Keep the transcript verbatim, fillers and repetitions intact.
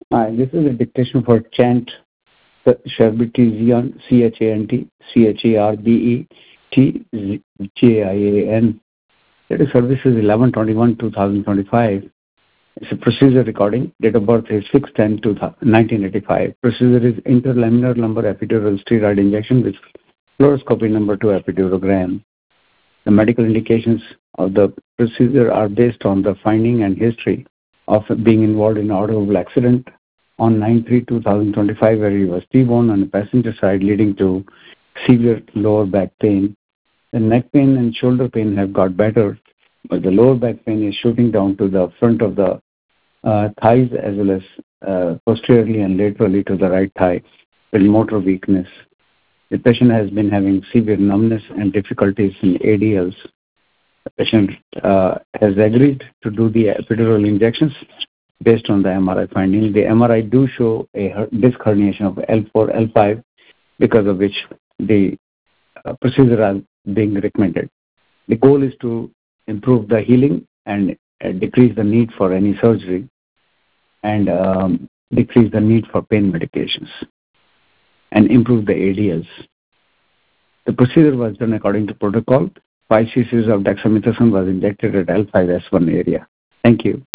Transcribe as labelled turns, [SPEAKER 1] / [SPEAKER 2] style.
[SPEAKER 1] Hi, this is a dictation for chant Charbetan, C H A N T, C H A R B E T J I A N. Data service is eleven twenty-one twenty twenty-five. It's a procedure recording. Date of birth is six ten nineteen eighty-five. Procedure is interlaminar lumbar epidural steroid injection with fluoroscopy number two epidurogram. The medical indications of the procedure are based on the finding and history of being involved in an automobile accident on nine three twenty twenty-five, where he was T-boned on the passenger side, leading to severe lower back pain. The neck pain and shoulder pain have got better, but the lower back pain is shooting down to the front of the uh, thighs as well as uh, posteriorly and laterally to the right thigh with motor weakness. The patient has been having severe numbness and difficulties in A D Ls. The patient uh, has agreed to do the epidural injections based on the M R I finding. The M R I do show a disc herniation of L four, L five, because of which the uh, procedure are being recommended. The goal is to improve the healing and uh, decrease the need for any surgery and um, decrease the need for pain medications and improve the A D Ls. The procedure was done according to protocol. five cc's of dexamethasone was injected at L five S one area. Thank you.